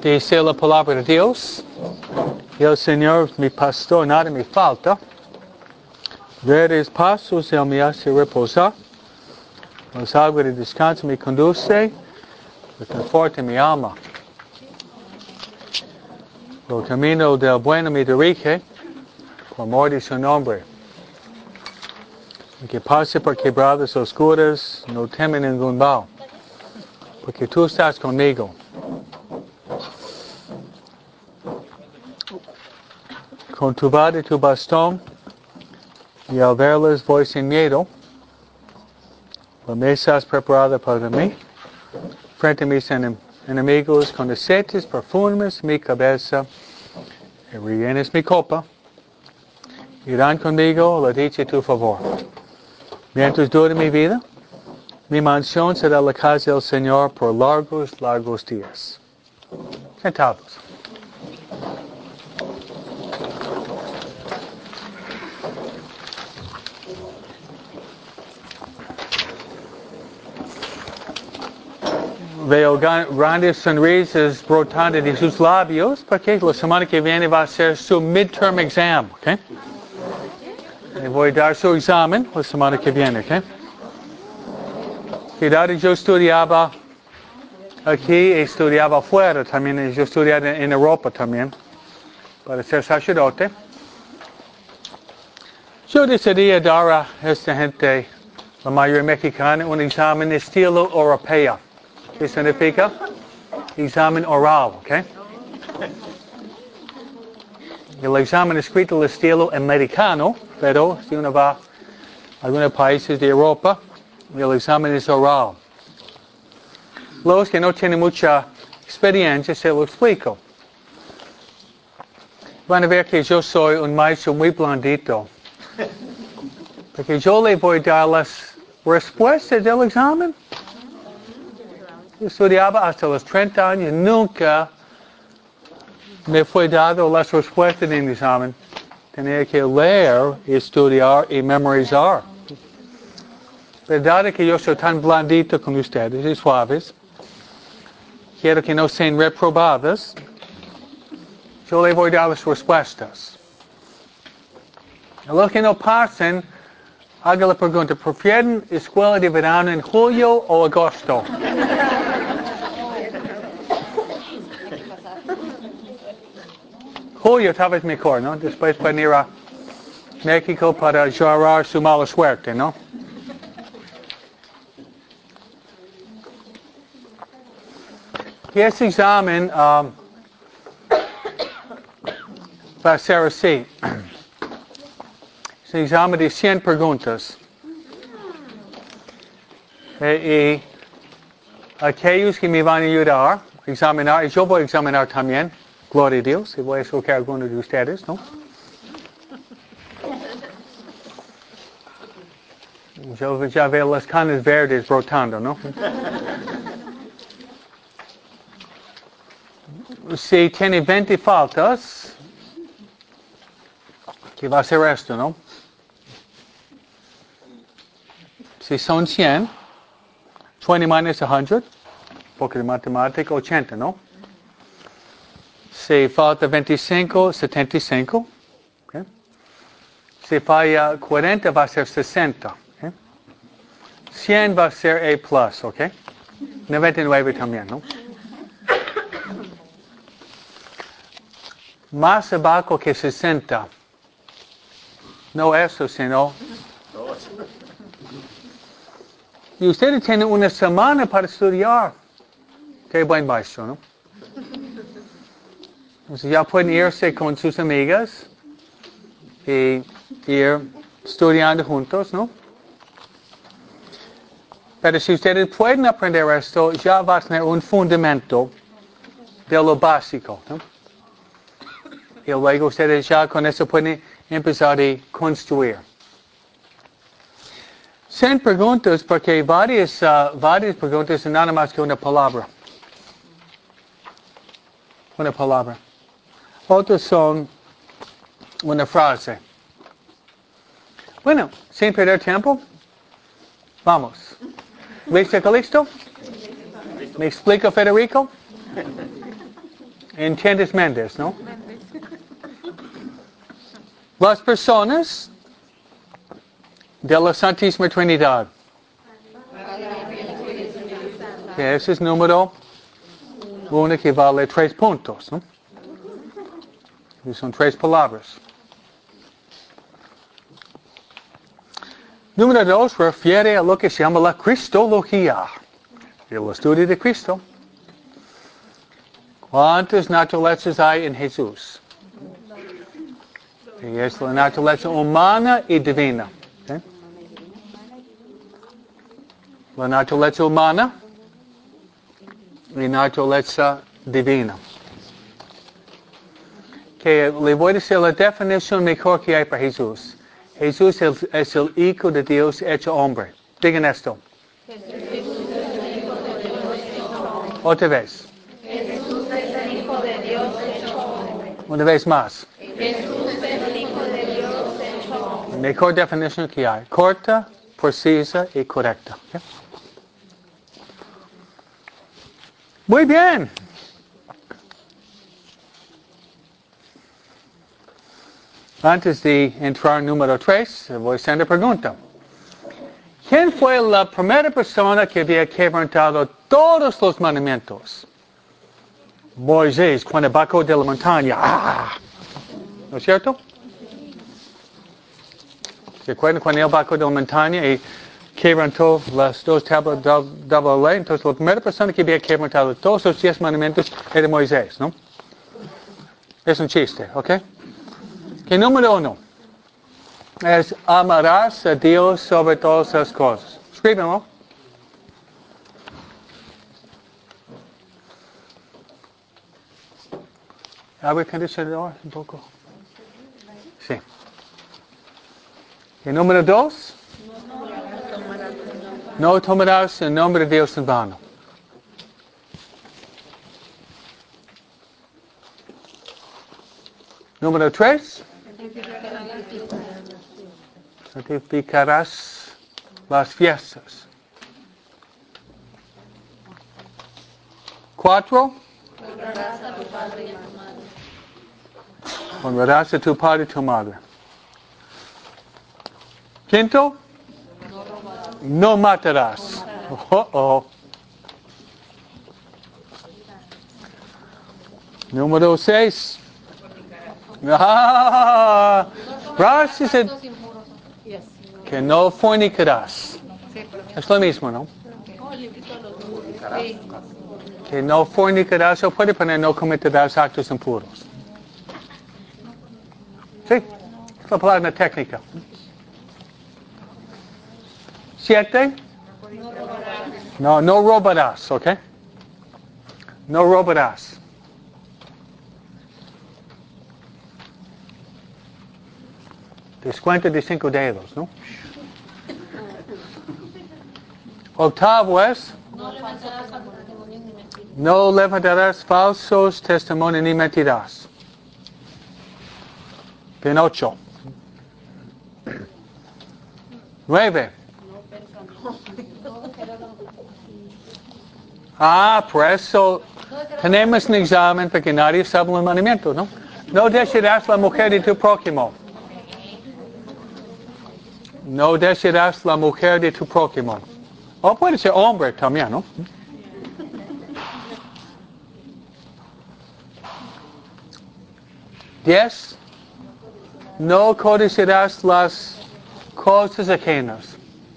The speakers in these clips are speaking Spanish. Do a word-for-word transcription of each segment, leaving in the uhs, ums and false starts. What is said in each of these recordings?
Dice la palabra de Dios. Y el Señor, mi pastor, nada me falta. Verdes pasos Él me hace reposar. Las aguas de descanso me conduce. Reconforta mi alma. El camino del bueno me dirige. Por amor de su nombre. Que pase por quebradas oscuras, no teme ningún mal. Porque tú estás conmigo. Con tu vara y tu bastón, y al verles voy sin miedo. La mesa es preparada para mí, frente a mis enemigos, con aceites perfumes mi cabeza, y rellenes mi copa. Irán conmigo la dicha y tu favor. Mientras dure mi vida, mi mansión será la casa del Señor por largos, largos días. Sentados. Veo grandes sonrisas brotando de sus labios porque la semana que viene va a ser su midterm exam, ¿ok? Le voy a dar su examen la semana que viene, ¿ok? Cuidado, yo estudiaba aquí, estudiaba afuera también, yo estudiaba en Europa también, para ser sacerdote. Yo decidí dar a esta gente, la mayoría mexicana, un examen de estilo europeo. ¿Qué significa? Examen oral, ¿ok? El examen escrito al estilo americano, pero si uno va a algunos países de Europa, el examen es oral. Los que no tienen mucha experiencia, se lo explico. Van a ver que yo soy un maestro muy blandito. Porque yo le voy a dar las respuestas del examen. Yo estudiaba hasta los treinta años, nunca me fue dado las respuestas del examen. Tenía que leer, estudiar y memorizar. Verdad que yo soy tan blandito con ustedes y suaves. Quiero que no sean reprobadas. Yo le voy a dar las respuestas. A los que no pasen, haga la pregunta, ¿prefieren escuela de verano en julio o agosto? Julio tal vez mejor, ¿no? Después venir a México para llorar su mala suerte, ¿no? Y ese examen um, va a ser así. Es un examen de cien preguntas. Y, y aquellos que me van a ayudar a examinar, y yo voy a examinar también, gloria a Dios, y voy a escoger a algunos de ustedes, ¿no? Yo ya veo las canas verdes brotando, ¿no? Si tiene veinte faltas, ¿qué va a ser esto, no? Si son cien, veinte minus one hundred, porque de matemática, ochenta, ¿no? Si falta veinticinco, setenta y cinco. Okay. Si falla cuarenta, va a ser sesenta. Okay. cien va a ser A plus, ¿ok? noventa y nueve también, ¿no? Más abajo que sesenta. No eso, sino... Y ustedes tienen una semana para estudiar. Qué buen maestro, ¿no? Entonces ya pueden irse con sus amigas y ir estudiando juntos, ¿no? Pero si ustedes pueden aprender esto, ya va a tener un fundamento de lo básico, ¿no? Y luego ustedes ya con eso pueden empezar a construir. cien preguntas, porque varias, uh, varias preguntas son nada más que una palabra. Una palabra. Otras son una frase. Bueno, sin perder tiempo, vamos. ¿Listo, listo? ¿Me explica Federico? ¿Entiendes, Méndez, no? Las personas de la Santísima Trinidad. Que ese es número uno que vale tres puntos, ¿no? Y son tres palabras. Número dos refiere a lo que se llama la Cristología, el estudio de Cristo. ¿Cuántas naturalezas hay en Jesús? Y es la naturaleza humana y divina. ¿Okay? La naturaleza humana y naturaleza divina. Que le voy a decir la definición mejor que hay para Jesús. Jesús es, es el Hijo de Dios hecho hombre. Digan esto. Otra vez. Jesús es el Hijo de Dios hecho hombre. Una vez más. Jesús es el Hijo de Dios hecho hombre. Mejor definición que hay. Corta, precisa y correcta. ¿Okay? Muy bien. Antes de entrar número tres, voy a hacer una pregunta. ¿Quién fue la primera persona que había quebrantado todos los mandamientos? Moisés, cuando bajó de la montaña. ¡Ah! ¿No es cierto? ¿Se acuerdan cuando él bajó de la montaña y quebrantó las dos tablas de la ley? Entonces la primera persona que había quebrantado todos los diez mandamientos era Moisés, ¿no? Es un chiste, ¿ok? Que número uno es amarás a Dios sobre todas las cosas. Escríbenlo. ¿Abre el condicionador un poco? Sí. Y número dos, no tomarás el nombre de Dios en vano. Número tres, santificarás las fiestas. Cuatro, honrarás a tu padre y tu madre. Quinto, no matarás. Oh, oh. Número seis. Ah, Ross dice que no fornicarás. Es lo mismo, ¿no? Que no fornicarás, o puede poner no cometerás actos impuros. Sí, es la palabra técnica. Siete. No, no robarás, ¿ok? No robarás. Descuento de cinco dedos, ¿no? Octavo es, no levantarás falsos testimonios ni mentirás. Bien, ocho. Nueve. Ah, por eso tenemos un examen porque nadie sabe el mandamiento, ¿no? No desearás la mujer de tu prójimo. No desearás la mujer de tu prójimo. O puede ser hombre también, ¿no? Diez. No codiciarás las cosas ajenas.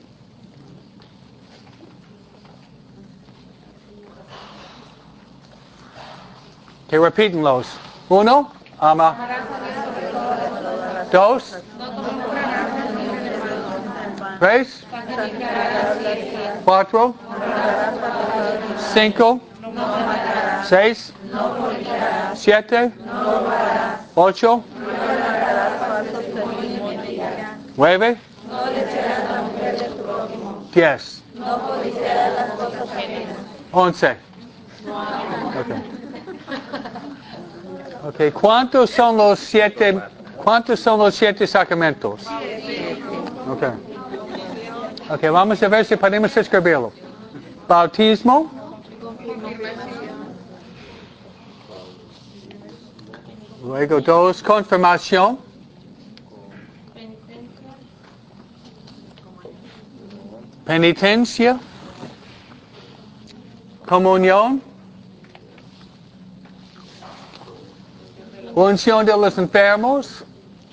Que repítenlos. Uno, ama. Dos. Tres. Cuatro. Cinco. Seis. Siete. Ocho. Nueve. Diez. Once. Okay. Okay. ¿Cuántos son los siete? ¿Cuántos son los siete sacramentos? Okay. Okay. Vamos a ver si podemos escribirlo. Bautismo. Luego dos, confirmación. Penitencia. Comunión. Unción de los enfermos.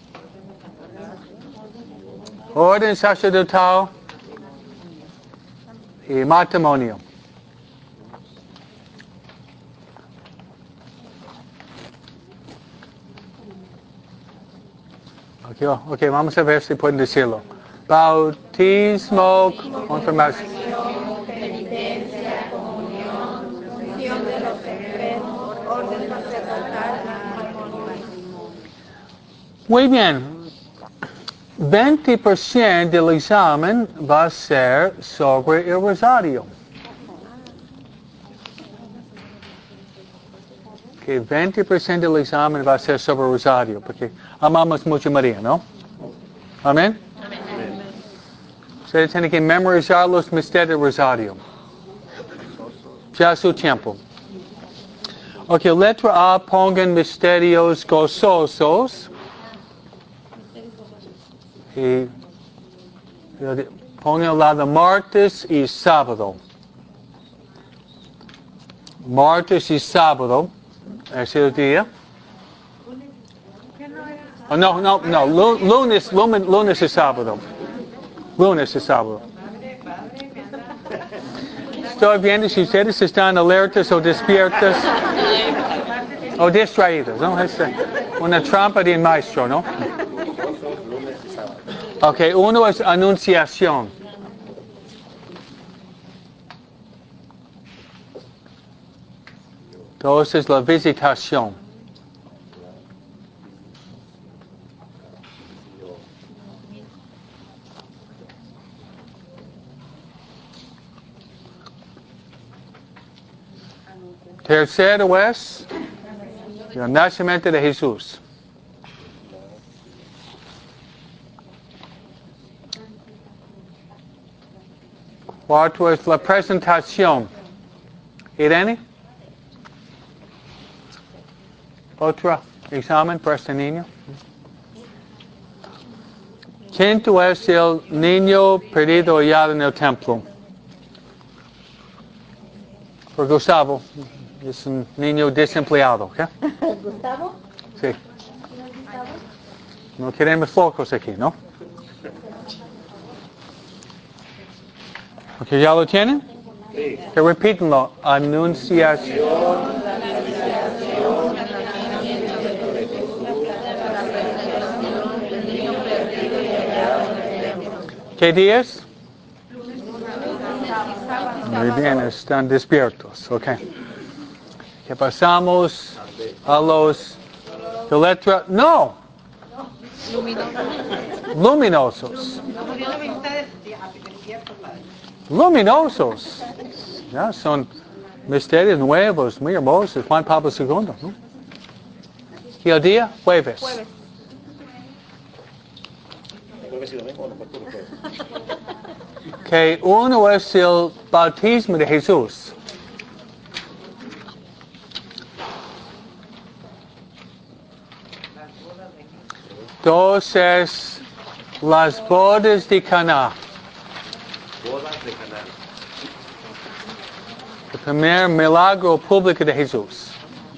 Orden sacerdotal. Y matrimonio. Okay, ok, vamos a ver si pueden decirlo. Bautismo, confirmación. Penitencia, comunión, unción de los enfermos, orden sacerdotal, matrimonio. Muy bien. veinte por ciento del examen va a ser sobre el rosario. Que veinte por ciento del examen va a ser sobre el rosario, porque amamos mucho a María, ¿no? Amén. Amén. Ustedes tienen que memorizar los misterios del rosario. Ya su tiempo. Ok, letra A, pongan misterios gozosos. Y pongan al lado martes y sábado. Martes y sábado. Ese es el día. Oh, no, no, no. Lunes, lunes, lunes y sábado. Lunes y sábado. Estoy viendo si ustedes están alertas o despiertas o distraídos, ¿no? Es una trampa de un maestro, ¿no? Ok, uno es anunciación. Dos es la visitación. Tercero es el nacimiento de Jesús. Cuarto es la presentación. Irene? Otro examen para este niño. Quinto es el niño perdido hallado en el templo. Por Gustavo. Es un niño desempleado, ¿ok? ¿Gustavo? Sí. No queremos focos aquí, ¿no? Ok, ¿ya lo tienen? Sí. Que repítenlo. Anunciación. ¿Qué días? Muy bien, están despiertos, ok. ¿Qué pasamos a los de letra? No. Luminosos. Luminosos. Ya son misterios nuevos, muy hermosos. Juan Pablo segundo, ¿no? ¿Y el día? Jueves. Jueves y domingo, no por jueves. Que uno es el bautismo de Jesús. Dos es las bodas de Caná. Bodas de Caná. El primer milagro público de Jesús.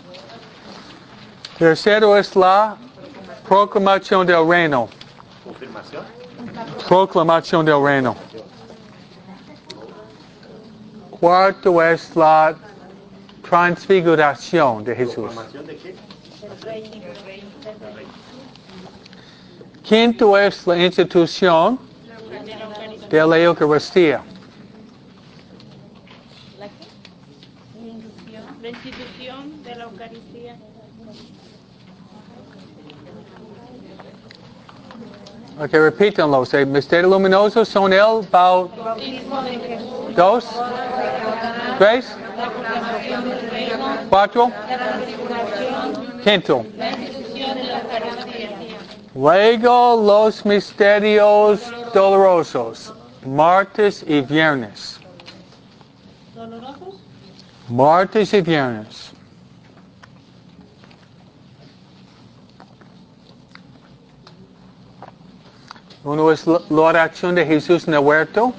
Tercero es la proclamación del reino. Confirmación. Proclamación del reino. Cuarto es la transfiguración de Jesús. ¿Confirmación de qué? Quinto es la institución de la Eucaristía. ¿La qué? La institución de la Eucaristía. Ok, repítanlo. El misterio luminoso son el bautismo de Jesús. Dos. Tres. Cuatro. Quinto. La institución de la Eucaristía. Luego los misterios dolorosos. Martes y viernes. ¿Dolorosos? Martes y viernes. Uno es la, la oración de Jesús en el huerto.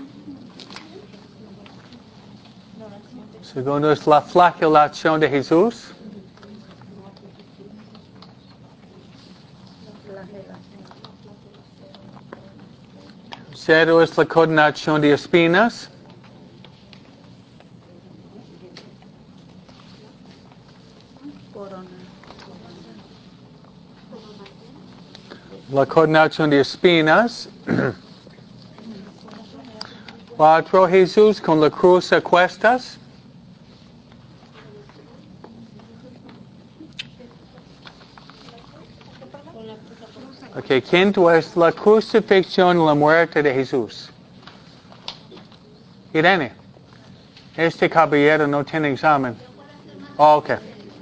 Segundo es la flagelación de Jesús. Tercero es la coronación de espinas. La coronación de espinas. Cuatro, Jesús con la cruz a cuestas. Ok, quinto es la crucifixión y la muerte de Jesús. Irene, este caballero no tiene examen. Oh, ok.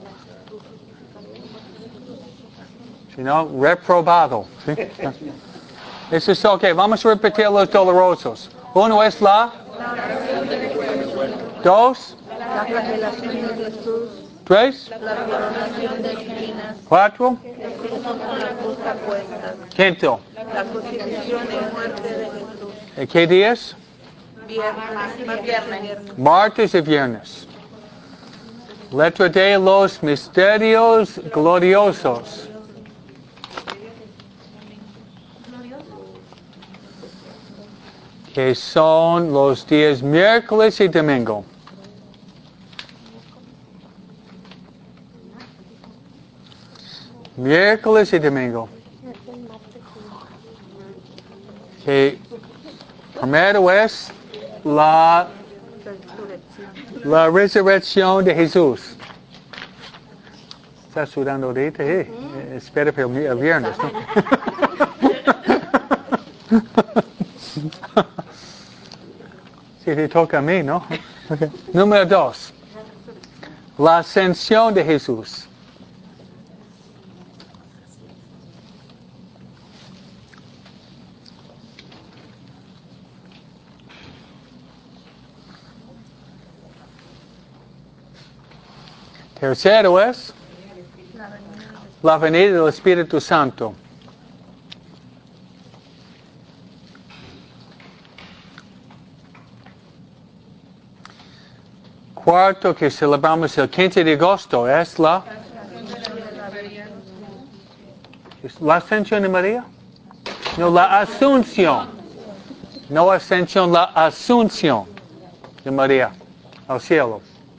Si no, reprobado. ¿Sí? Eso es ok. Vamos a repetir los dolorosos. Uno es la. Dos. La flagelación de Jesús. Tres. La coronación de espinas. Cuatro. Jesús con la cruz a cuestas. Quinto. La crucifixión y muerte de Jesús. ¿Qué días? Viernes. Viernes. Martes y viernes. Letra D, los misterios gloriosos. Que son los días miércoles y domingo. Miércoles y domingo. Que primero es la, la resurrección de Jesús. ¿Estás sudando ahorita? Eh, eh, espera para el viernes, ¿no? Si te toca a mí, ¿no? Okay. Número dos. La ascensión de Jesús. Tercero es la venida del Espíritu Santo. Cuarto, que celebramos el quince de agosto, es la, la ascensión de María. No, la asunción. No ascensión, la asunción de María al cielo.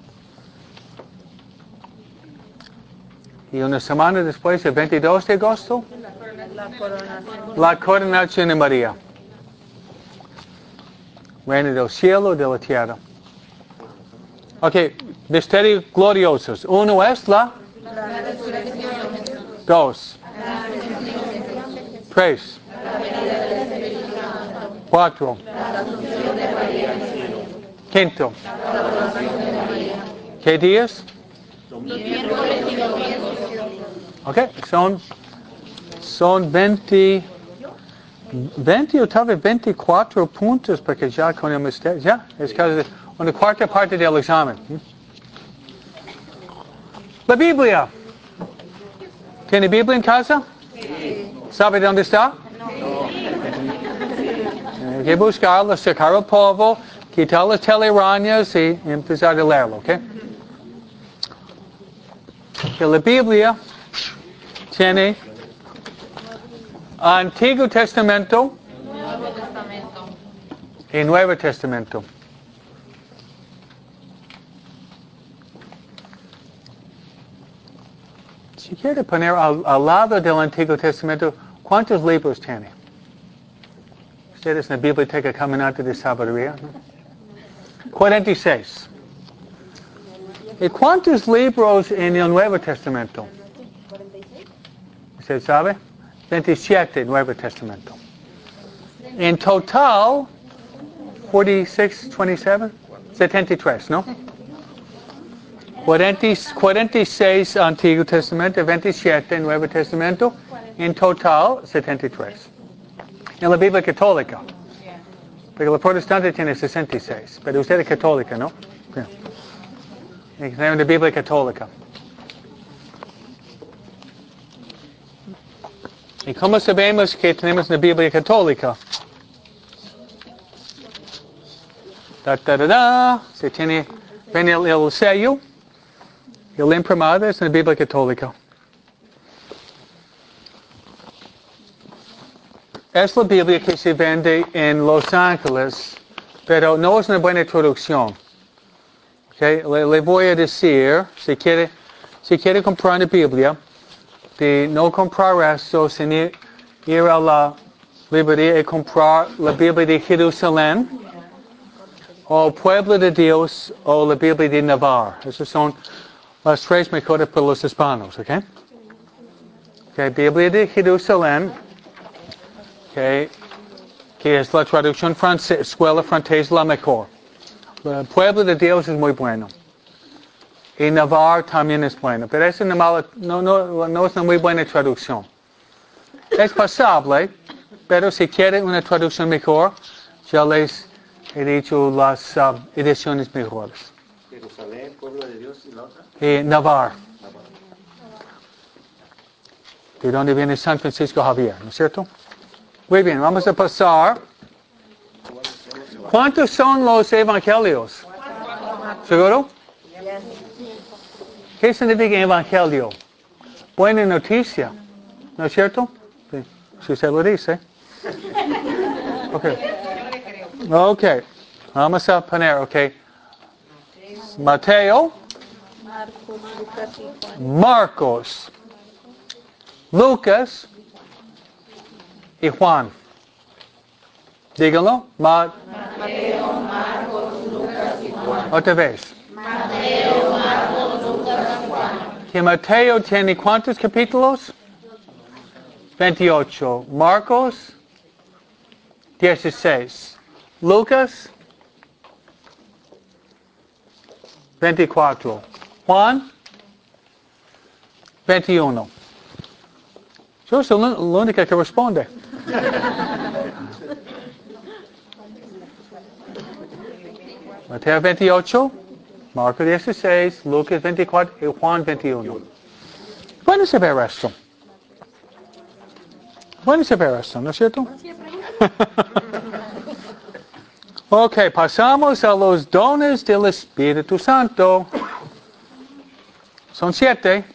Y una semana después, el veintidós de agosto, La coronación. la coronación de María. Reina del cielo y de la tierra. Ok, misterios gloriosos. Uno es la. La resurrección. Dos. Tres. Cuatro. Quinto. ¿Qué días? Ok, son, son veinte, veinte o tal vez veinticuatro puntos porque ya con el misterio, ya, es casi una cuarta parte del examen. La Biblia. ¿Tiene Biblia en casa? ¿Sabe dónde está? Hay que buscarlo, sacar el polvo, quitar las telarañas y empezar a leerlo, ¿ok? Que la Biblia tiene Antiguo Testamento y Nuevo Testamento. Si quiere poner al, al lado del Antiguo Testamento, ¿cuántos libros tiene? Ustedes en la Biblioteca Caminante de Sabiduría, ¿no? cuarenta y seis. ¿Y cuántos libros en el Nuevo Testamento? ¿Usted sabe? veintisiete Nuevo Testamento. En total, cuarenta y seis, veintisiete, setenta y tres, ¿no? cuarenta, cuarenta y seis Antiguo Testamento, veintisiete Nuevo Testamento, en total setenta y tres. En la Biblia católica, porque la protestante tiene sesenta y seis, pero usted es católica, ¿no? Yeah. En la Biblia católica. ¿Y cómo sabemos que tenemos una Biblia católica? Da, da, da, da. Se tiene, ven el, el sello, el imprimado, es una Biblia católica. Es la Biblia que se vende en Los Ángeles, pero no es una buena traducción. Okay? Le, le voy a decir, si quiere, si quiere comprar una Biblia, de no comprar esto, sin ir, ir a la librería y comprar la Biblia de Jerusalén, o Pueblo de Dios, o la Biblia de Navarra. Esas son las tres mejores para los hispanos, ¿ok? Okay, Biblia de Jerusalén, okay, que es la traducción francesa, escuela francesa la mejor. El Pueblo de Dios es muy bueno. Y Navarra también es bueno. Pero es una mala, no, no, no es una muy buena traducción. Es pasable, pero si quieren una traducción mejor, ya les he dicho las uh, ediciones mejores. Jerusalén, Pueblo de Dios y la otra. Y Navarra. De donde viene San Francisco Javier, ¿no es cierto? Muy bien, vamos a pasar. ¿Cuántos son los evangelios? ¿Seguro? ¿Qué significa evangelio? Buena noticia, ¿no es cierto? Sí, si se lo dice. Ok. Ok, vamos a poner, ok. Mateo, Marcos, Lucas y Juan. Díganlo. Ma- Mateo, Marcos, Lucas y Juan. Otra vez. Mateo, Marcos, Lucas y Juan. Que Mateo tiene ¿cuántos capítulos? veintiocho. Marcos, dieciséis. Lucas, veinticuatro. Juan, veintiuno. Yo soy la única que responde. Mateo veintiocho, Marcos dieciséis, Lucas veinticuatro y Juan veintiuno. Bueno saber esto. Bueno saber esto, ¿no es cierto? Ok, pasamos a los dones del Espíritu Santo. Son siete.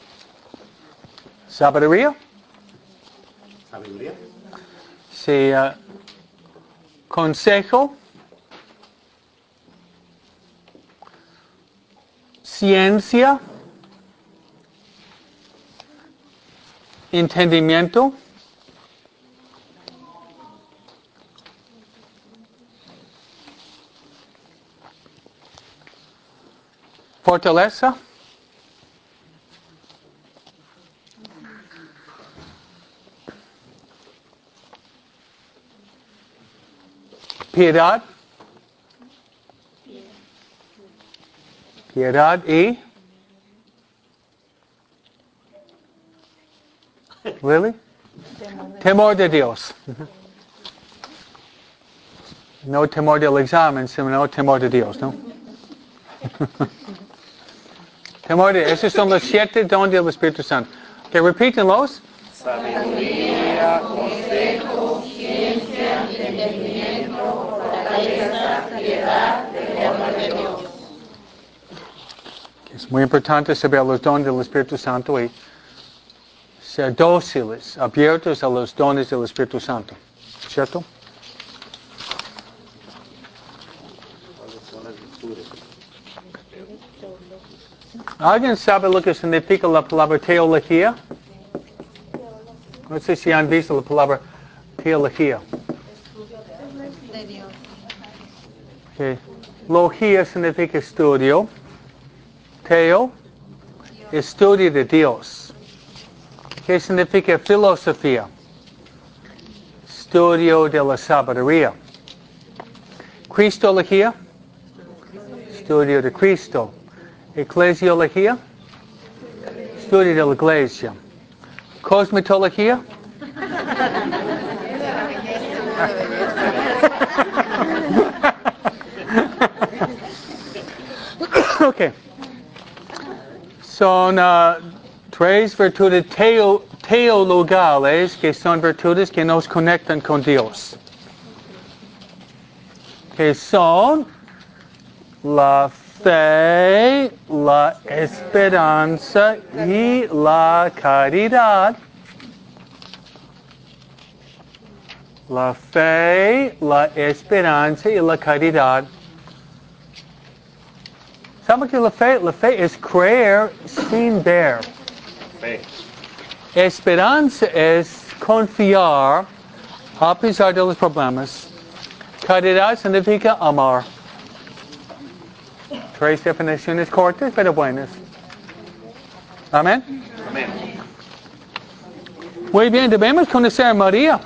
Sabiduría. Sabiduría. Sí, uh, consejo. Ciencia. Entendimiento. Fortaleza. Piedad. Piedad y... Really? Temor de Dios. No temor del examen, sino temor de Dios, ¿no? Temor de... Esos son los siete dones del Espíritu Santo. Que repítenlos. Sabiduría, Consejo, ciencia, entendimiento, fortaleza, piedad, temor de Dios. Es muy importante saber los dones del Espíritu Santo y ser dóciles, abiertos a los dones del Espíritu Santo. ¿Cierto? ¿cuáles son las virtudes? ¿Alguien sabe lo que significa la palabra teología? No sé si han visto la palabra teología. De Dios. Okay. Logía significa estudio. Teo, estudio de Dios. ¿Qué significa filosofía? Estudio de la sabiduría. Cristología, estudio de Cristo. Eclesiología, estudio de la iglesia. Cosmetología, ok. Son uh, tres virtudes teo, teologales, que son virtudes que nos conectan con Dios. Que son la fe, la esperanza y la caridad. La fe, la esperanza y la caridad. ¿Saben qué es la fe? La fe es creer sin ver. Fe. Esperanza es confiar a pesar de los problemas. Caridad significa amar. Tres definiciones cortas pero buenas. Amén. Amén. Muy bien, debemos conocer a María.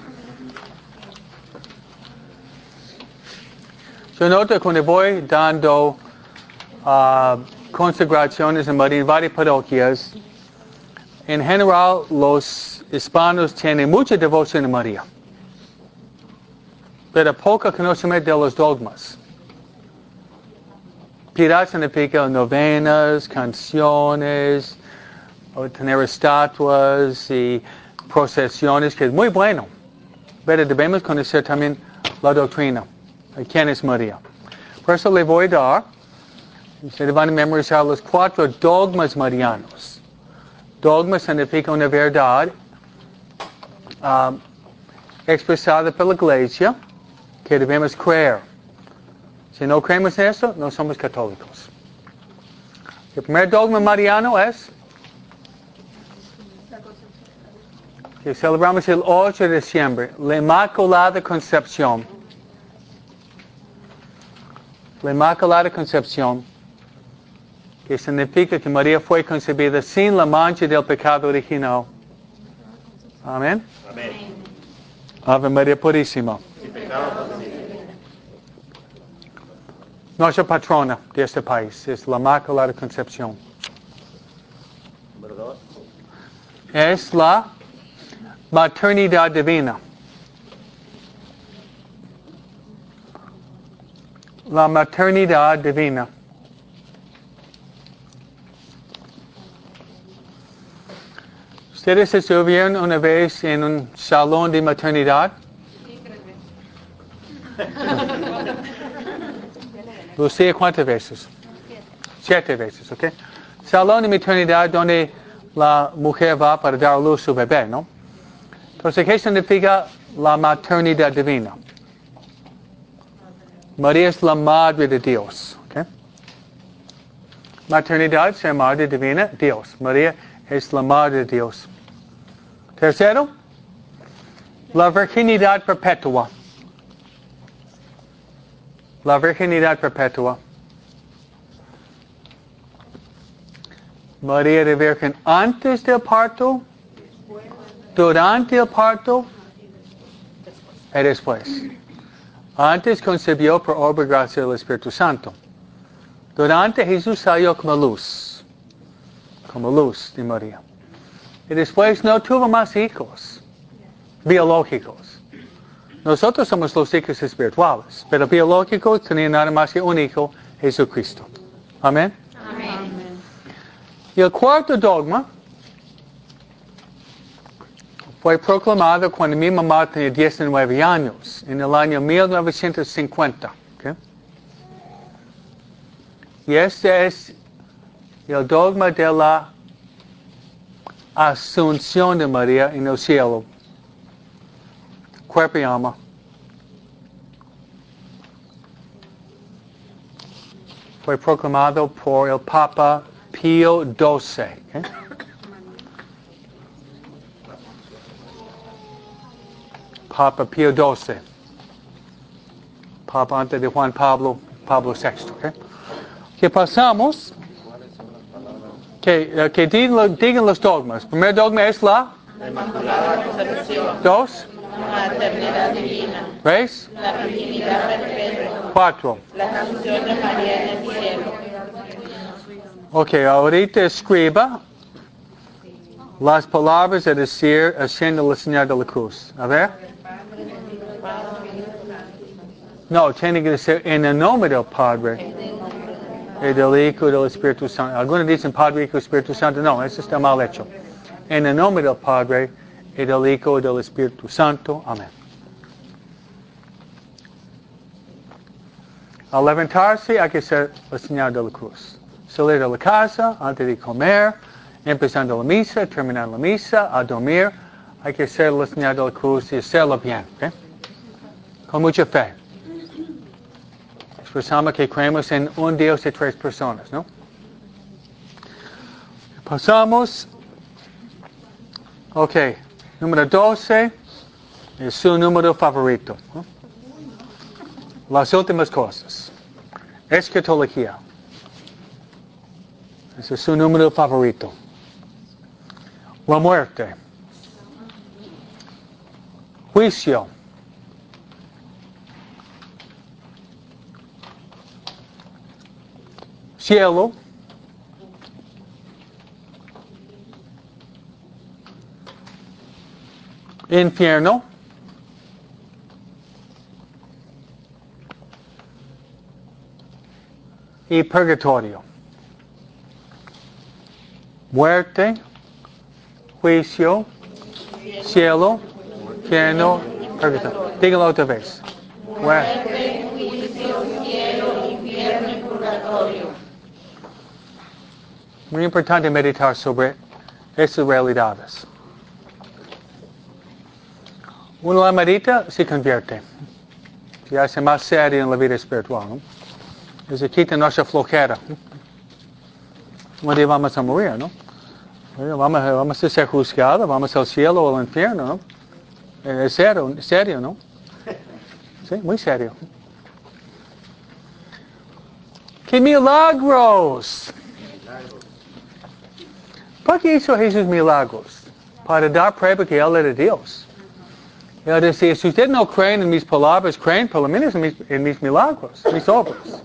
Yo noto cuando voy dando uh, consagraciones en María en varias parroquias, en general los hispanos tienen mucha devoción a María, pero poco conocimiento de los dogmas. Piedad significa novenas, canciones, o tener estatuas y procesiones, que es muy bueno. Pero debemos conocer también la doctrina. ¿Quién es María? Por eso le voy a dar, ustedes van a memorizar los cuatro dogmas marianos. Dogma significa una verdad um, expresada por la Iglesia que debemos creer. Si no creemos en eso, no somos católicos. El primer dogma mariano es que celebramos el ocho de diciembre, la Inmaculada Concepción. La Inmaculada Concepción, que significa que María fue concebida sin la mancha del pecado original. Amén. Amén. Ave María Purísima. Sin pecado concebido. Nuestra patrona de este país es la Inmaculada Concepción. Número dos. Es la maternidad divina. La maternidad divina. ¿Ustedes estuvieron una vez en un salón de maternidad? Lucía, ¿cuántas veces? Siete veces, ¿ok? Salón de maternidad donde la mujer va para dar a luz a su bebé, ¿no? Entonces, ¿qué significa la maternidad divina? María es la madre de Dios, ¿ok? Maternidad, ser madre divina, Dios. María es la madre de Dios. Tercero, la virginidad perpetua. La virginidad perpetua. María de Virgen antes del parto, durante el parto y después. Antes concebió por obra y gracia del Espíritu Santo. Durante Jesús salió como luz, como luz de María. Y después no tuvo más hijos biológicos. Nosotros somos los hijos espirituales, pero biológicos tenían nada más que un hijo, Jesucristo. Amén. Amén. Y el cuarto dogma fue proclamado cuando mi mamá tenía diecinueve años, en el año mil novecientos cincuenta. ¿Okay? Y este es el dogma de la asunción de María en el cielo, cuerpo y alma. Fue proclamado por el Papa Pío doce. ¿Okay? Papa Pío doce. Papa antes de Juan Pablo, Pablo sexto. ¿Okay? ¿Qué pasamos? Que, que digan, digan los dogmas. El primer dogma es la Inmaculada Concepción. dos. La maternidad divina. ¿Ves? La virginidad perpetua. Cuatro. La asunción de María en el cielo. Ok, ahorita escriba las palabras a decir haciendo la señal de la cruz. A ver. No, tiene que decir en el nombre del Padre y del Hijo y del Espíritu Santo. Algunos dicen Padre, Hijo y Espíritu Santo. No, eso está mal hecho. En el nombre del Padre, y del Hijo, y del Espíritu Santo. Amén. Al levantarse hay que hacer la señal de la cruz. Salir de la casa antes de comer, empezando la misa, terminar la misa, a dormir, hay que hacer la señal de la cruz y hacerlo bien, ¿okay? Con mucha fe. Expresamos que creemos en un Dios de tres personas, ¿no? Pasamos. Ok, número doce es su número favorito, ¿no? Las últimas cosas. Escatología. Ese es su número favorito. La muerte. Juicio. Cielo. Infierno. Y purgatorio. Muerte, juicio, cielo, infierno, purgatorio. Dígalo otra vez. Muerte, juicio, cielo, infierno y purgatorio. Muy importante meditar sobre estas realidades. Uno la medita, se convierte. Se hace más serio en la vida espiritual, ¿no? Se quita nuestra flojera. Un día vamos a morir, ¿no? Vamos, vamos a ser juzgados, vamos al cielo o al infierno, ¿no? Es serio, serio, ¿no? Sí, muy serio. ¡Qué milagros! ¿Por qué hizo Jesús milagros? Para dar prueba que Él era Dios. Él decía, si ustedes no creen en mis palabras, creen por lo menos en mis, en mis milagros, mis obras.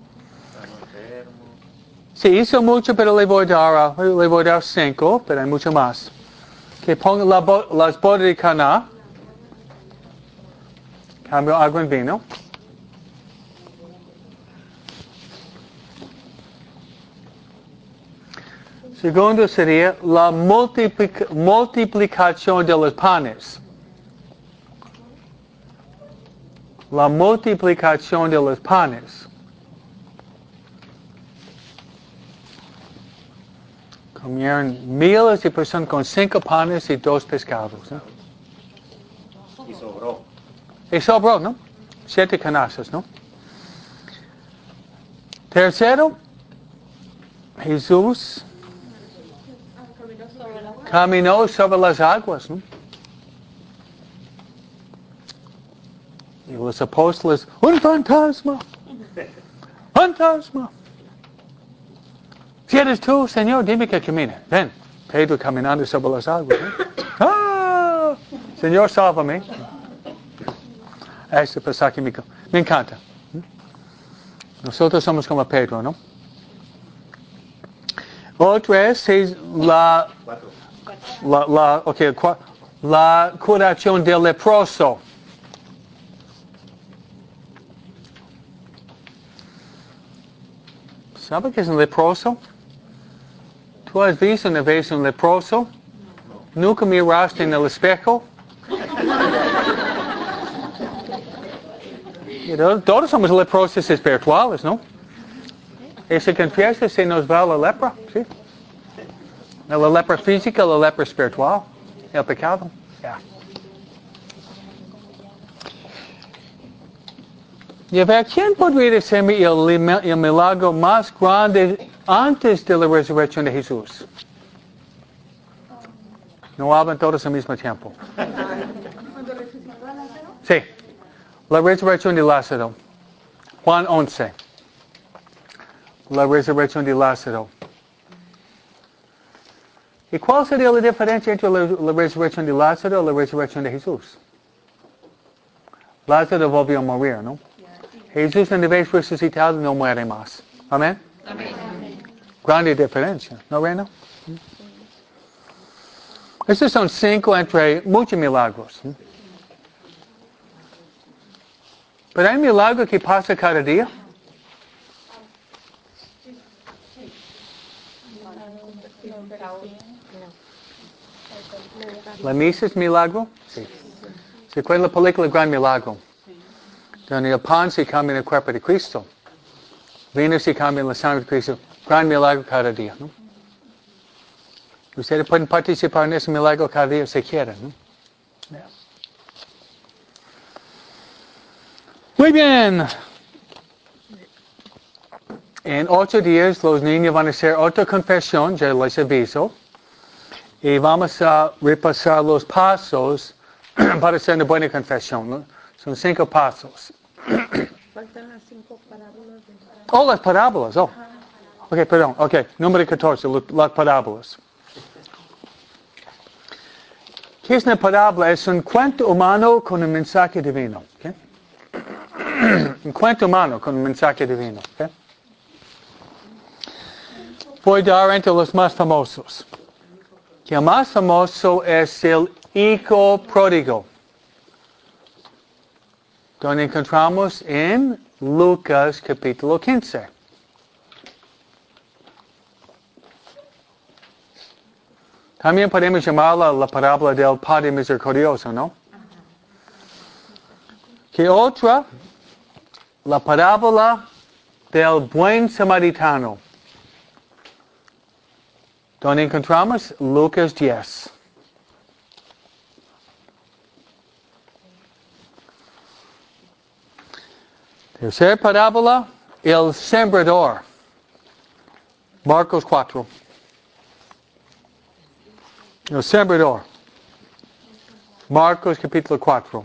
Sí, hizo mucho, pero le voy a dar, le voy a dar cinco, pero hay mucho más. Que ponga la bo- las bodas de Caná. Cambio agua en vino. Segundo sería la multiplic- multiplicación de los panes. La multiplicación de los panes. Comieron miles de personas con cinco panes y dos pescados, ¿no? Y sobró. Y sobró, ¿no? Siete canastas, ¿no? Tercero, Jesús caminó sobre las aguas, ¿no? Y los apóstoles, un fantasma, fantasma. Si eres tú, Señor, dime que camine. Ven, Pedro caminando sobre las aguas, ¿no? ¡Ah! Señor, sálvame. Este pasaje me, me encanta. Nosotros somos como Pedro, ¿no? Otra es, es la, Cuatro. la, la, okay, cua- la curación del leproso. ¿Sabe qué es un leproso? ¿Tú has visto una vez un leproso? ¿Nunca miraste en el espejo? You know, todos somos leprosos espirituales, ¿no? Y se confiesa, se nos va la lepra, ¿sí? La lepra física, la lepra espiritual, el pecado. Yeah. Y a ver, ¿quién podría decirme el, el milagro más grande antes de la resurrección de Jesús? No hablan todos al mismo tiempo. Sí, la resurrección de Lázaro. Juan once. La resurrección de Lázaro. ¿Y cuál sería la diferencia entre la, la resurrección de Lázaro y la resurrección de Jesús? Lázaro volvió a morir, ¿no? Jesús, una vez resucitado, no muere más. Amén. Amén. Grande diferencia, ¿no, Reina? Estos son cinco entre muchos milagros. Pero hay milagros que pasa cada día. La misa es milagro. Sí. ¿Se acuerdan la película Gran Milagro? Donde el pan se cambia en el cuerpo de Cristo. Vino se cambia en la sangre de Cristo. Gran milagro cada día, ¿no? Ustedes pueden participar en ese milagro cada día si quieren, ¿no? Yeah. Muy bien. En ocho días los niños van a hacer otra confesión, ya les aviso. Y vamos a repasar los pasos para hacer una buena confesión, ¿no? Son cinco pasos. Faltan las cinco parábolas. De... Oh, las parábolas, oh. Ok, perdón, ok. Número catorce, las parábolas. ¿Qué es una parábola? Es un cuento humano con un mensaje divino. ¿Okay? Un cuento humano con un mensaje divino. ¿Okay? Voy a dar entre los más famosos. El más famoso es el hijo pródigo, donde encontramos en Lucas capítulo quince. También podemos llamarla la parábola del Padre Misericordioso, ¿no? ¿Qué otra? La parábola del buen samaritano, donde encontramos Lucas diez. Tercera parábola, el sembrador, Marcos cuatro. El sembrador, Marcos capítulo cuatro.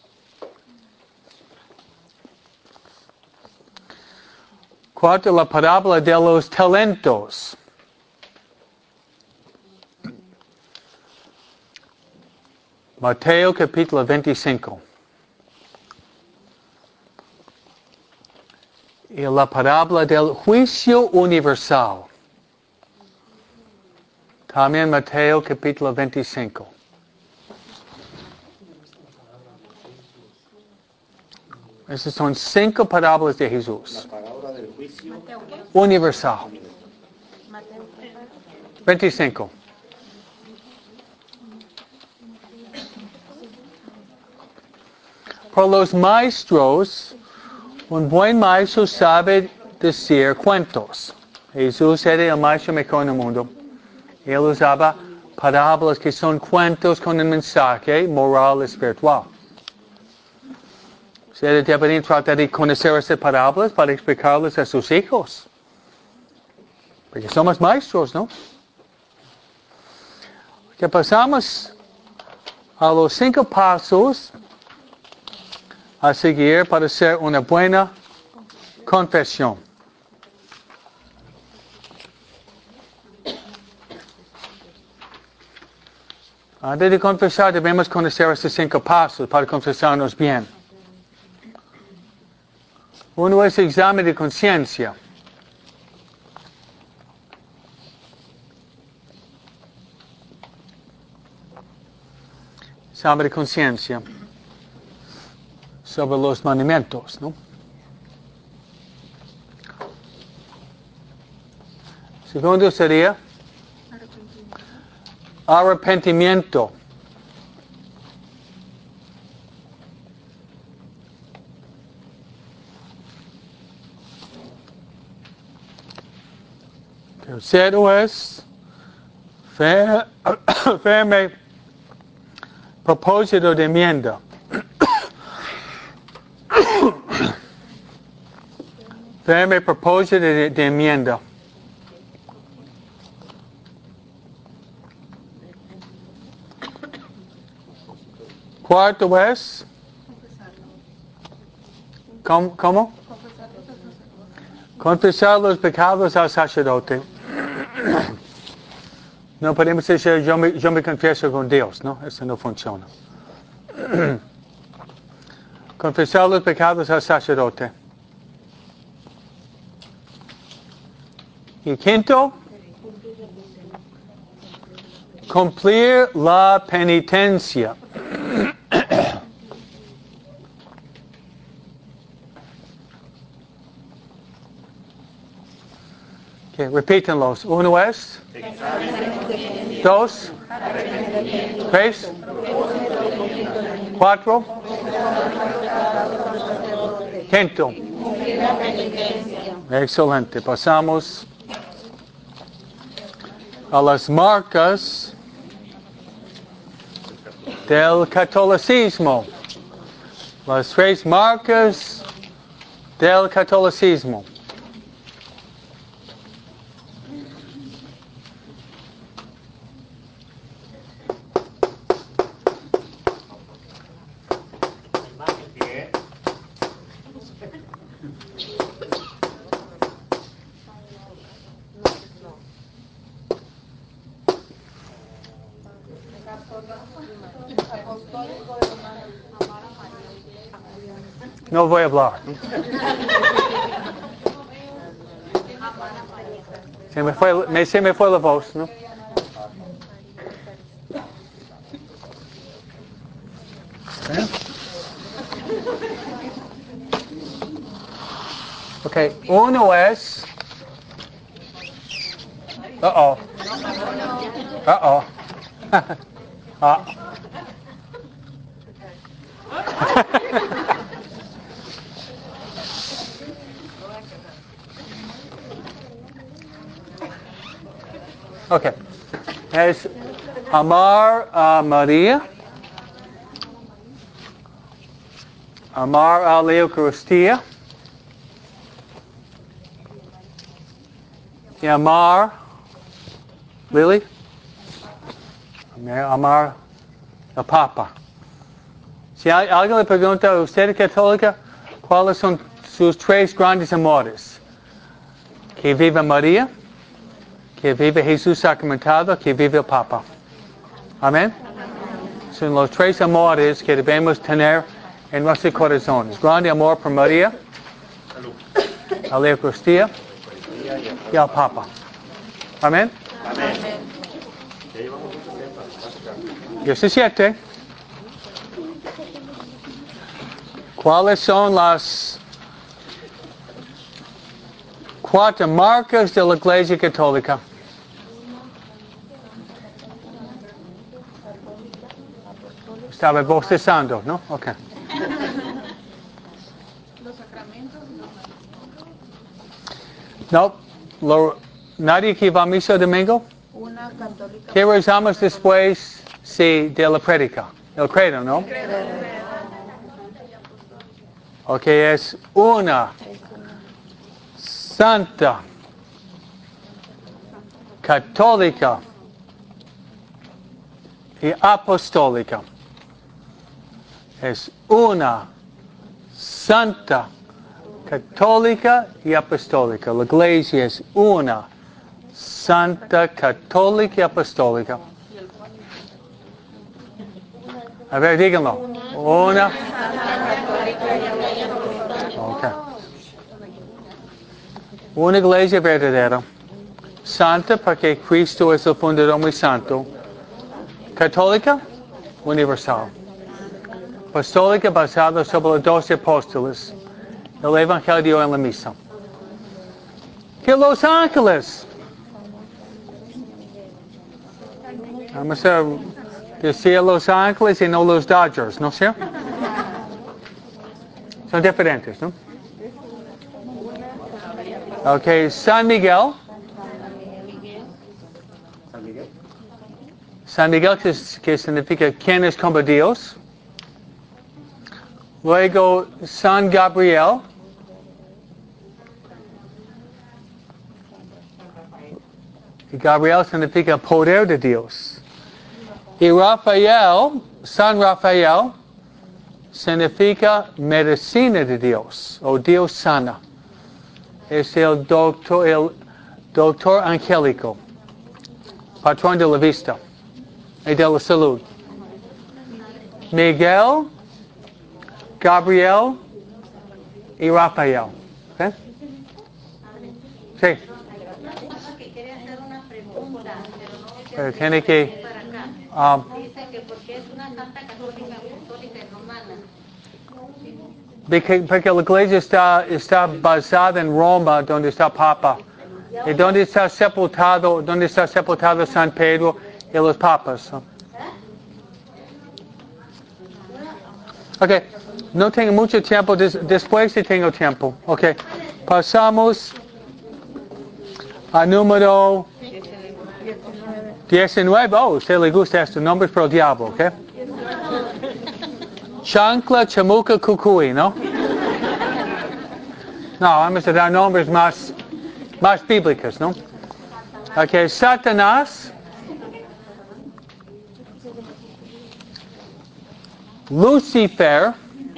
Cuarto, la parábola de los talentos. Mateo capítulo veinticinco. Y la parábola del juicio universal. También Mateo capítulo veinticinco. Esas son cinco parábolas de Jesús. La parábola del juicio Universal. veinticinco. Por los maestros, un buen maestro sabe decir cuentos. Jesús era el maestro mejor en el mundo. Él usaba parábolas que son cuentos con un mensaje moral espiritual. Ustedes deberían tratar de conocer esas parábolas para explicarlas a sus hijos. Porque somos maestros, ¿no? Que pasamos a los cinco pasos a seguir para hacer una buena confesión. Antes de confesar debemos conocer estos cinco pasos para confesarnos bien. Uno es el examen de conciencia. Examen de conciencia sobre los mandamientos, ¿no? Segundo sería arrepentimiento. Tercero es fe, firme propósito de enmienda. Firme propósito de, de enmienda. Cuarto es ¿Cómo? ¿Cómo? Confesar los pecados al sacerdote. No podemos decir yo me, yo me confieso con Dios, ¿no? Eso no funciona. Confesar los pecados al sacerdote. Y quinto, cumplir la penitencia. Okay, repítanlos. Uno es dos, tres, cuatro, quinto. Excelente. Pasamos a las marcas del catolicismo. Las tres marcas del catolicismo. No voy a hablar. Se me fue, me, se me fue la voz, ¿no? ¿Eh? Ok, uno es... Uh-oh. Uh-oh. Ah. Ok. Es amar a María, amar a la Eucaristía y amar, Lily, amar al Papa. Si alguien le pregunta a usted católica, ¿cuáles son sus tres grandes amores? Que viva María, que vive Jesús sacramentado, que vive el Papa. Amén. Son los tres amores que debemos tener en nuestros corazones. Grande amor por María, a la Eucaristía y al Papa. Amén. diecisiete. ¿Cuáles son las cuatro marcas de la Iglesia Católica? Estaba bostezando, ¿no? Ok. Los sacramentos No. Lo, ¿Nadie que va a misa domingo? Una católica. ¿Qué rezamos después sí, de la prédica? El credo, ¿no? Ok, es una santa, católica y apostólica. Es una santa, católica y apostólica. La iglesia es una santa, católica y apostólica. A ver, díganlo. Una. Okay. Una iglesia verdadera. Santa, porque Cristo es el fundador muy santo. Católica, universal. Apostólica, basada sobre los doce apóstoles. El Evangelio en la misa. ¿Qué Los Ángeles? Vamos a decir Los Ángeles y no los Dodgers, ¿no sé? Son diferentes, ¿no? Ok, San Miguel. San Miguel. San Miguel, que, que significa quien es como Dios. Luego, San Gabriel. Y Gabriel significa poder de Dios. Y Rafael, San Rafael, significa medicina de Dios, o Dios sana. Es el doctor, el doctor angélico, patrón de la vista y de la salud. Miguel, Gabriel y Rafael. ¿Okay? Sí. Pero tiene que... Um, Dice que porque es una santa católica apostólica y romana. porque, porque la iglesia está, está basada en Roma, donde está Papa. Y donde está sepultado, donde está sepultado San Pedro, y los papas. Ok, no tengo mucho tiempo, des, después sí tengo tiempo. Ok, pasamos a número diecinueve. Oh, a usted le gusta estos nombres para el diablo, ok. Chancla, chamuca, cucuy, ¿no? No, vamos a dar nombres más, más bíblicos, ¿no? Ok, Satanás, Lucifer,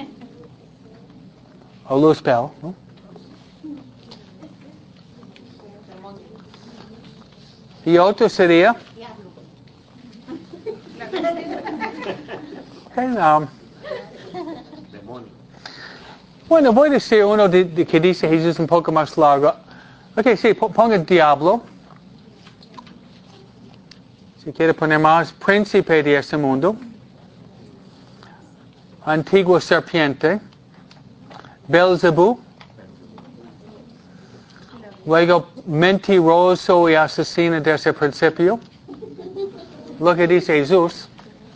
o Luzbel, ¿no? Y otro sería, okay, um, Demonio. bueno, voy a decir uno de, de que dice Jesús un poco más largo. Ok, sí, ponga diablo. Si quiere poner más, príncipe de este mundo. Antiguo serpiente. Belzebú. Luego, mentiroso y asesino desde el principio. Lo que dice Jesús.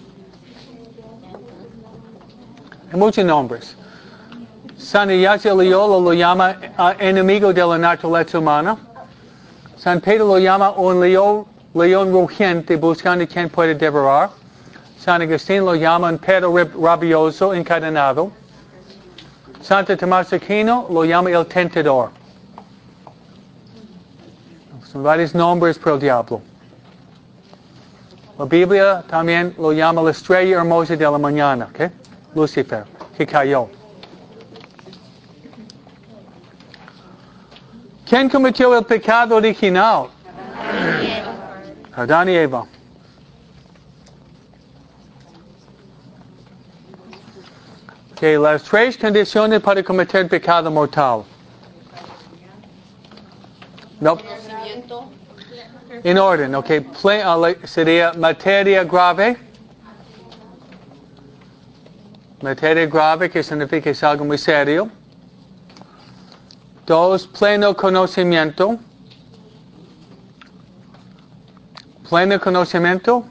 Hay muchos nombres. San Ignacio Loyola lo llama uh, enemigo de la naturaleza humana. San Pedro lo llama un león, león rugiente buscando quien puede devorar. San Agustín lo llama un perro rabioso encadenado. Santo Tomás de Aquino lo llama el tentador. Son varios nombres para el diablo. La Biblia también lo llama la estrella hermosa de la mañana, ¿okay? Lucifer, que cayó. ¿Quién cometió el pecado original? Adán y Eva. Okay, las tres condiciones para cometer pecado mortal. No. En orden, ok. Ple, uh, sería materia grave. Materia grave, que significa que es algo muy serio. Dos, pleno conocimiento. Pleno conocimiento.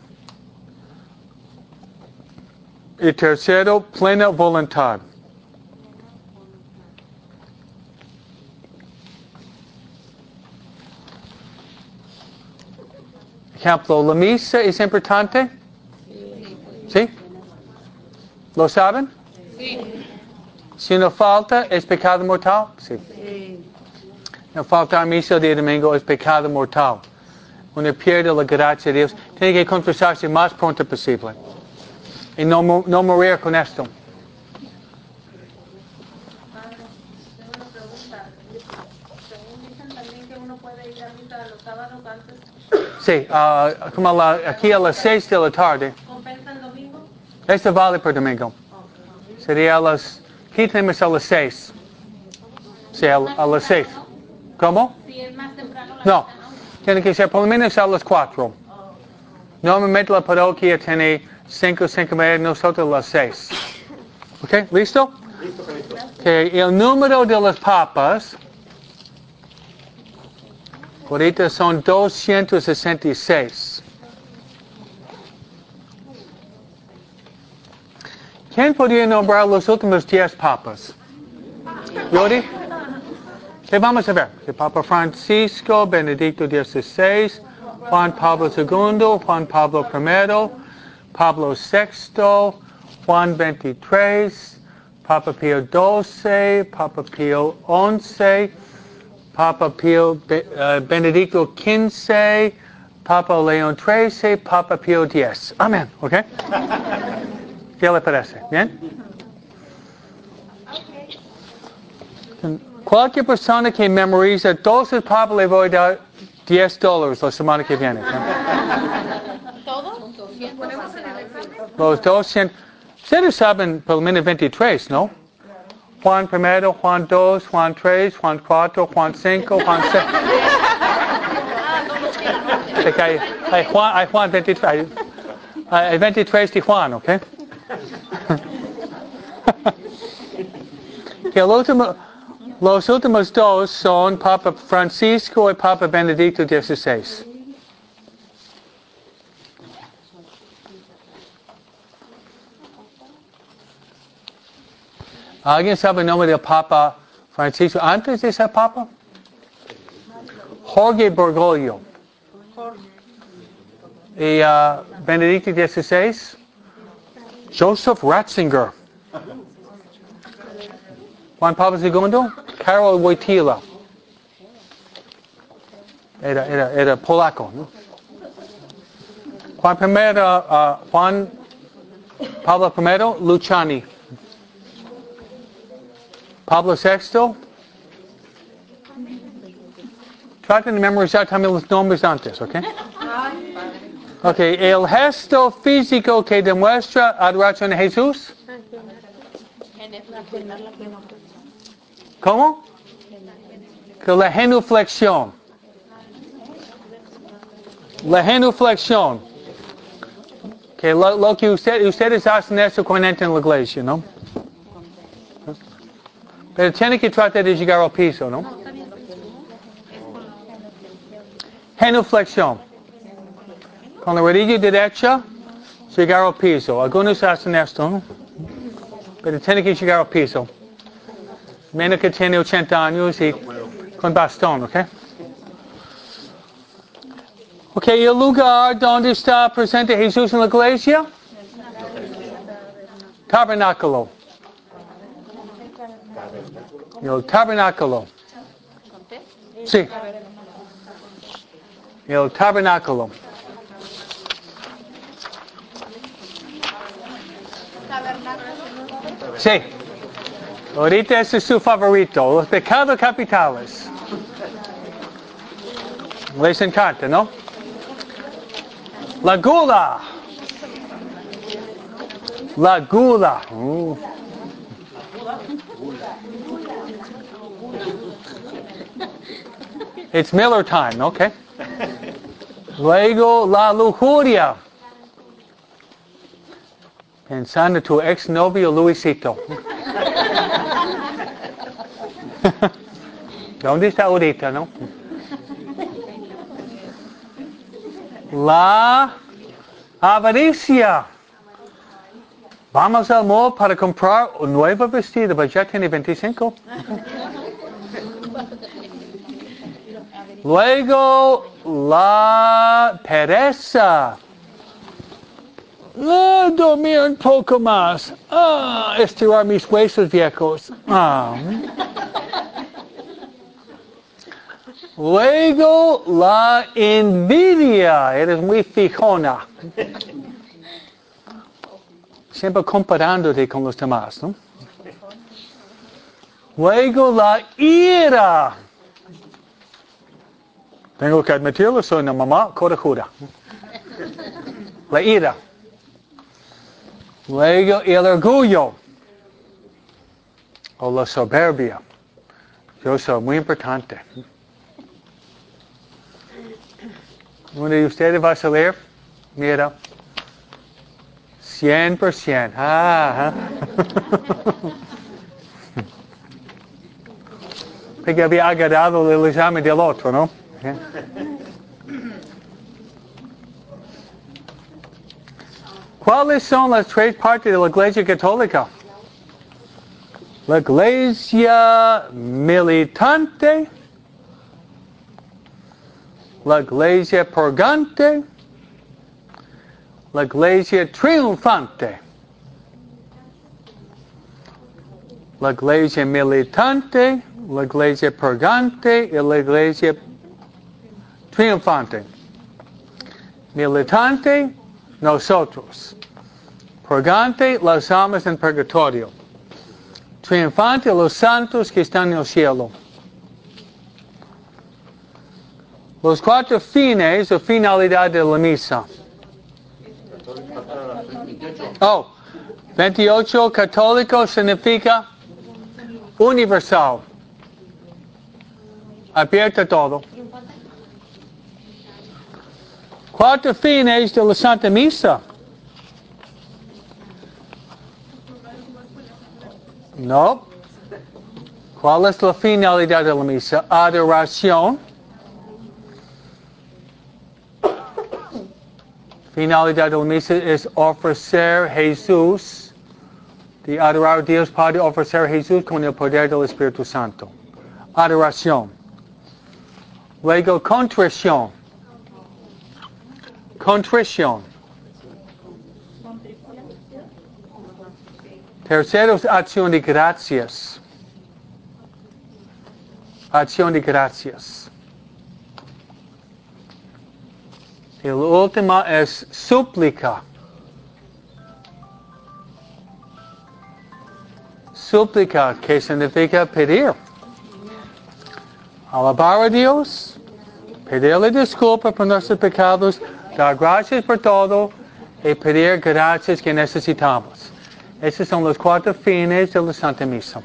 Y tercero, plena voluntad. Ejemplo, ¿la misa es importante? ¿Sí? ¿Lo saben? Sí. Si no falta, ¿es pecado mortal? Sí. No faltar misa el día domingo es pecado mortal. Uno pierde la gracia de Dios. Tiene que confesarse más pronto posible. Y no, no morir con esto. Padre, tengo una pregunta. Según dicen también que uno puede ir a misa los sábados antes. Sí, uh, como la, aquí a las seis de la tarde. ¿Compensa el domingo? Esto vale por domingo. Sería a las... Aquí tenemos a las seis. Sí, a, a las seis. ¿Cómo? Si es más temprano la No. misa, ¿no? Tiene que ser por lo menos a las cuatro. Normalmente la parroquia tiene cinco, cinco y media, nosotros a las seis. ¿Ok? ¿Listo? Listo, Calixto. Okay. El número de los papas ahorita son doscientos sesenta y seis. ¿Quién podría nombrar los últimos diez papas? ¿Yori? Okay, vamos a ver. El Papa Francisco, Benedicto dieciséis, Juan Pablo segundo, Juan Pablo primero, Pablo sexto, Juan veintitrés, Papa Pío doce, Papa Pío once, Papa Pío uh, Benedicto quince, Papa León trece, Papa Pío diez. Amén, ¿ok? ¿Qué le parece? ¿Bien? Cualquier persona que memoriza todos los papas le voy a dar diez dólares la semana que viene. ¿No? ¿Todo? Los doscientos. Ustedes saben por lo menos veintitrés, ¿no? Juan primero, Juan dos, Juan tres, Juan cuatro, Juan cinco, Juan seis. Hay, hay, Juan, hay Juan veintitrés. Hay, hay veintitrés de Juan, ¿ok? Que el último, los últimos dos son Papa Francisco y Papa Benedicto dieciséis. ¿Alguien sabe el nombre del Papa Francisco antes de ser Papa? Jorge Bergoglio. Y uh, Benedicto dieciséis. Joseph Ratzinger. Juan Pablo segundo. Karol Wojtyla. Era, era, era polaco, ¿no? Juan primero, uh, Juan Pablo primero, Luciani. Pablo sexto. Traten de memorizar también los nombres antes, ¿ok? Ok, el gesto físico que demuestra adoración a Jesús. ¿Cómo? Que la genuflexión. La genuflexión. Que lo, lo que usted, ustedes hacen eso cuando entran en la iglesia, ¿no? Pero tiene que tratar de llegar al piso, ¿no? Genuflexión. Con la rodilla derecha, llegar al piso. Algunos hacen esto, ¿no? Pero tiene que llegar al piso. Menos que tiene ochenta años y con bastón, ¿ok? Ok, el lugar donde está presente Jesús en la iglesia. Tabernáculo. El tabernáculo. Sí. El tabernáculo. Sí. Ahorita ese es su favorito. Los pecados capitales. Les encanta, ¿no? La gula. La gula. Uh. It's Miller time, okay? Luego la lujuria. Pensando tu exnovio Luisito. ¿Dónde está ahorita, no? La avaricia. Vamos al mall para comprar un nuevo vestido, pero ya tiene veinticinco. Luego, la pereza. Ah, dormir un poco más. Ah, estirar mis huesos viejos. Ah. Luego, la envidia. Eres muy fijona. Siempre comparándote con los demás, ¿no? Luego, la ira. Tengo que admitirlo, soy una mamá corajuda. La ira. Luego, el orgullo. O la soberbia. Yo soy muy importante. Uno de ustedes va a salir, mira, cien por ciento. Ah, porque había agarrado el examen del otro, ¿no? ¿Cuáles son las tres partes de la Iglesia Católica? La Iglesia militante, la Iglesia purgante, la Iglesia triunfante. La Iglesia militante, la Iglesia purgante y la Iglesia triunfante. Militante, nosotros. Purgante, las almas en purgatorio. Triunfante, los santos que están en el cielo. Los cuatro fines o finalidad de la misa. Oh, veintiocho católico significa universal. Abierto a todo. Cuatro fines de la Santa Misa. No. ¿Cuál es la finalidad de la misa? Adoración. Finalidad de la misa es ofrecer Jesús de adorar a Dios Padre, ofrecer a Jesús con el poder del Espíritu Santo. Adoración. Luego, contrición. Contrición. Tercero es acción de gracias. Acción de gracias. Y la última es súplica. Súplica, que significa pedir. Alabar a Dios, pedirle disculpas por nuestros pecados, dar gracias por todo y pedir gracias que necesitamos. Esos son los cuatro fines de la Santa Misa.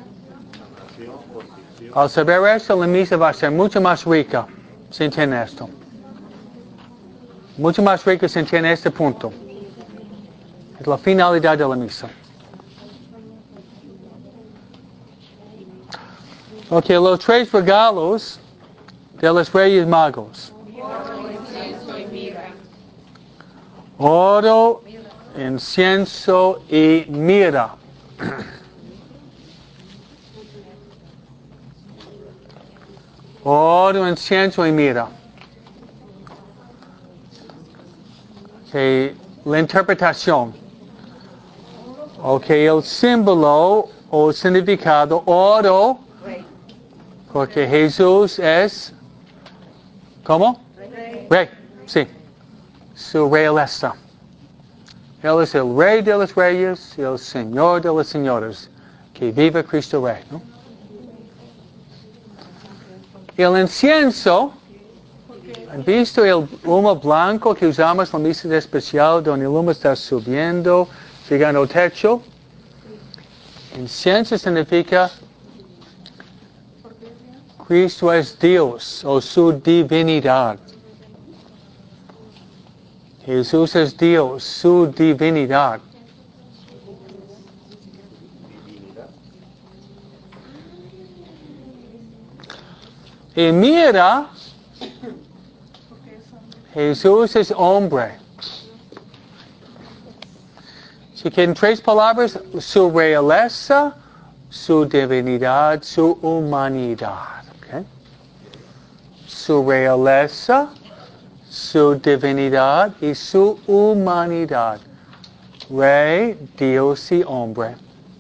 Al saber esto, la misa va a ser mucho más rica si entiende esto. Mucho más rica si entiende este punto. Es la finalidad de la misa. Ok, los tres regalos de los Reyes Magos. Oro, incienso y mirra. Oro, incienso y mirra. Okay, la interpretación. Ok, el símbolo o significado, oro, porque Jesús es, ¿cómo? Rey. Rey, sí. Su realeza. Él es el Rey de los Reyes y el Señor de los Señores. Que viva Cristo Rey, ¿no? El incienso, ¿han visto el humo blanco que usamos en la misa especial donde el humo está subiendo, llegando al techo? Incienso significa Cristo es Dios o su divinidad. Jesús es Dios, su divinidad. Y mira, Jesús es hombre. Si quieren tres palabras, su realeza, su divinidad, su humanidad. Okay? Su realeza, su divinidad y su humanidad. Rey, Dios y hombre.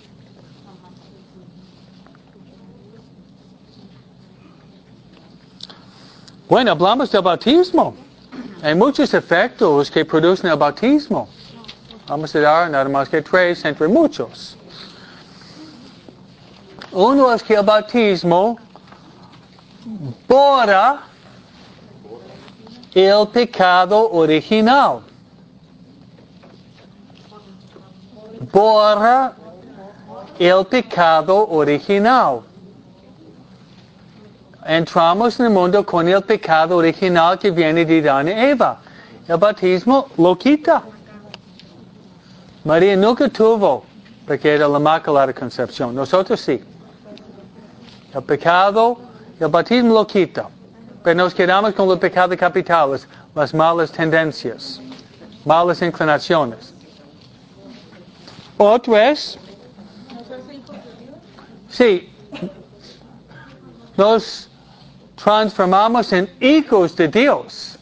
Bueno, hablamos del bautismo. Hay muchos efectos que producen el bautismo. Vamos a dar nada más que tres entre muchos. Uno es que el bautismo borra el pecado original. Borra el pecado original. Entramos en el mundo con el pecado original que viene de Adán y Eva. El bautismo lo quita. María nunca tuvo, porque era la Inmaculada Concepción. Nosotros sí. El pecado, el bautismo lo quita. Pero nos quedamos con los pecados capitales, las malas tendencias, malas inclinaciones. Otro es, sí, nos transformamos en hijos de Dios.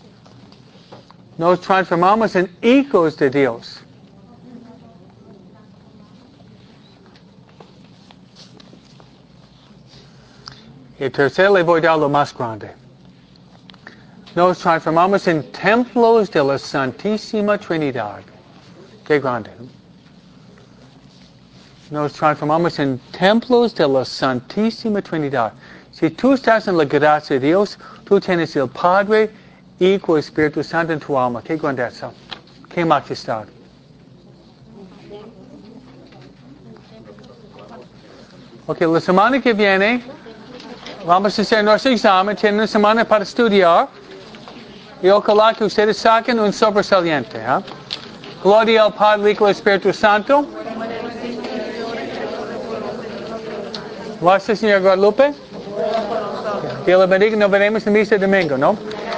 Nos transformamos en hijos de Dios. Y tercero le voy a dar lo más grande. Nos transformamos en templos de la Santísima Trinidad. Qué grande, ¿no? Nos transformamos en templos de la Santísima Trinidad. Si tú estás en la gracia de Dios, tú tienes el Padre, Hijo y Espíritu Santo en tu alma. Qué grandeza. Qué majestad. Ok, la semana que viene vamos a hacer nuestro examen. Tienen una semana para estudiar. Y ojalá que ustedes saquen un sobresaliente. ¿eh? Gloria al Padre, Hijo y Espíritu Santo. Gracias, señor Guadalupe. Dios le bendiga. Nos veremos en misa de domingo, ¿no?